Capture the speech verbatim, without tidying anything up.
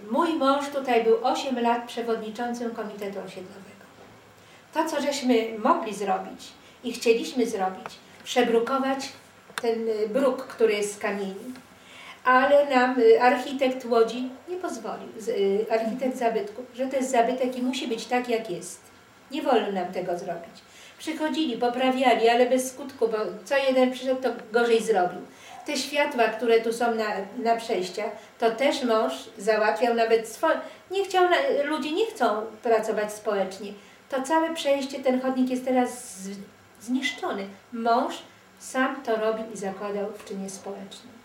mój mąż tutaj był osiem lat przewodniczącym Komitetu Osiedlowego. To, co żeśmy mogli zrobić i chcieliśmy zrobić, przebrukować ten bruk, który jest z kamieni, ale nam architekt Łodzi nie pozwolił, architekt zabytku, że to jest zabytek i musi być tak, jak jest. Nie wolno nam tego zrobić. Przychodzili, poprawiali, ale bez skutku, bo co jeden przyszedł, to gorzej zrobił. Te światła, które tu są na, na przejściach, to też mąż załatwiał nawet swoje. Nie chciał, ludzie nie chcą pracować społecznie. To całe przejście, ten chodnik jest teraz z, zniszczony. Mąż sam to robił i zakładał w czynie społecznym.